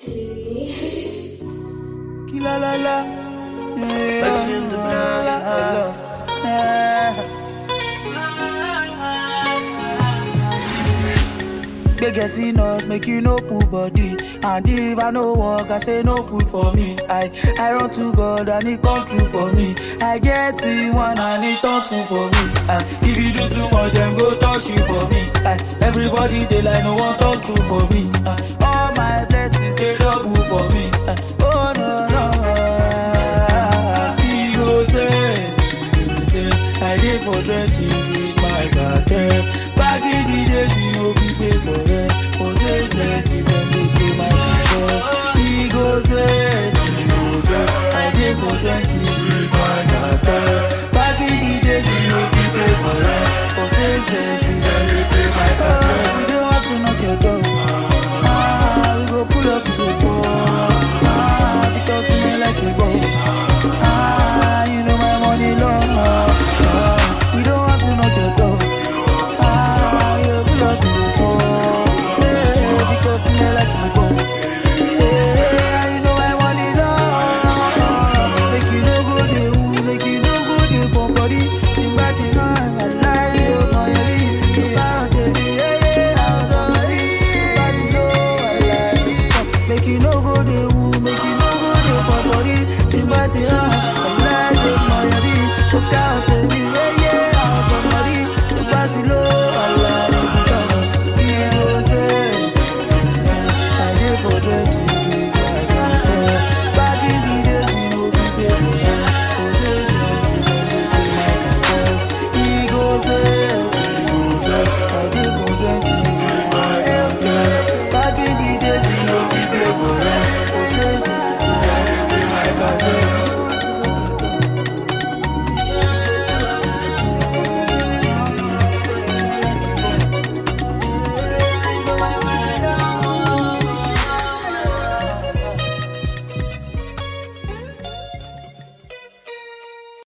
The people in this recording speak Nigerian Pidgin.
Kila la la. Back in the blood. Beg you see not make you no pull body. And if I no work, I say no food for me. I run to God and he come true for me. I get it one and he turn two for me. If you do too much, then go touch you for me. Everybody they like no one talk true for me. All my blessings they